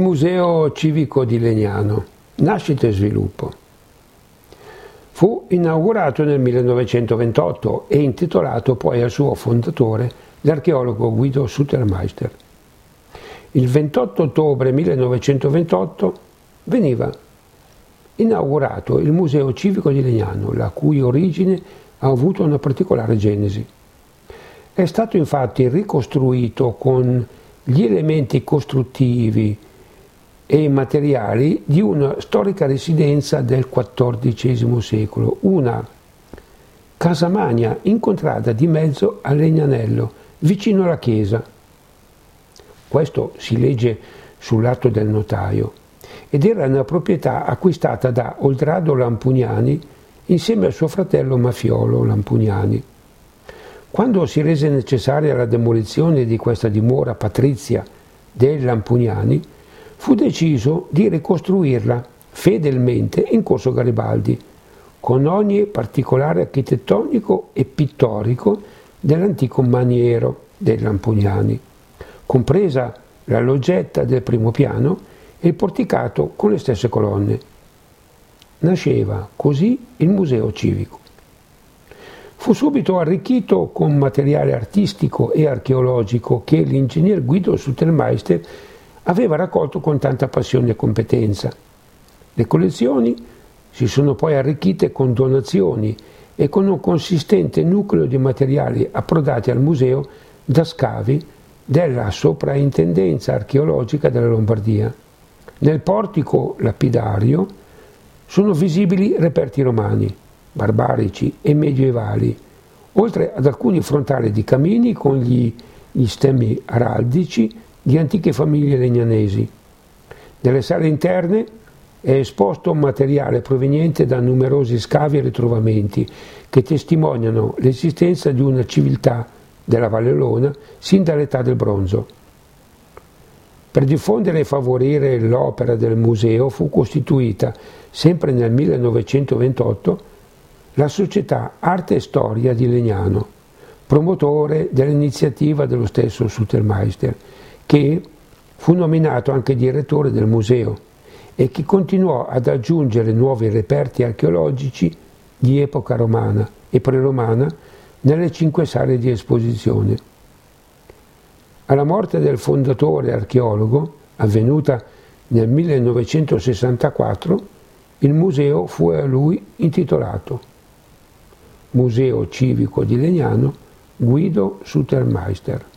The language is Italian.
Museo Civico di Legnano, nascita e sviluppo. Fu inaugurato nel 1928 e intitolato poi al suo fondatore, l'archeologo Guido Sutermeister. Il 28 ottobre 1928 veniva inaugurato il Museo Civico di Legnano, la cui origine ha avuto una particolare genesi. È stato infatti ricostruito con gli elementi costruttivi e materiali di una storica residenza del XIV secolo, una casamagna incontrata di mezzo a Legnanello, vicino alla chiesa. Questo si legge sull'atto del notaio, ed era una proprietà acquistata da Oldrado Lampugnani insieme a suo fratello Mafiolo Lampugnani. Quando si rese necessaria la demolizione di questa dimora patrizia dei Lampugnani, fu deciso di ricostruirla fedelmente in Corso Garibaldi, con ogni particolare architettonico e pittorico dell'antico maniero dei Lampugnani, compresa la loggetta del primo piano e il porticato con le stesse colonne. Nasceva così il Museo Civico. Fu subito arricchito con materiale artistico e archeologico che l'ingegner Guido Sutermeister aveva raccolto con tanta passione e competenza. Le collezioni si sono poi arricchite con donazioni e con un consistente nucleo di materiali approdati al museo da scavi della Soprintendenza Archeologica della Lombardia. Nel portico lapidario sono visibili reperti romani, barbarici e medievali, oltre ad alcuni frontali di camini con gli stemmi araldici di antiche famiglie legnanesi. Nelle sale interne è esposto materiale proveniente da numerosi scavi e ritrovamenti che testimoniano l'esistenza di una civiltà della Valle Olona sin dall'età del bronzo. Per diffondere e favorire l'opera del museo fu costituita, sempre nel 1928, la Società Arte e Storia di Legnano, promotore dell'iniziativa dello stesso Sutermeister, che fu nominato anche direttore del museo e che continuò ad aggiungere nuovi reperti archeologici di epoca romana e preromana nelle 5 sale di esposizione. Alla morte del fondatore archeologo, avvenuta nel 1964, il museo fu a lui intitolato Museo Civico di Legnano Guido Sutermeister.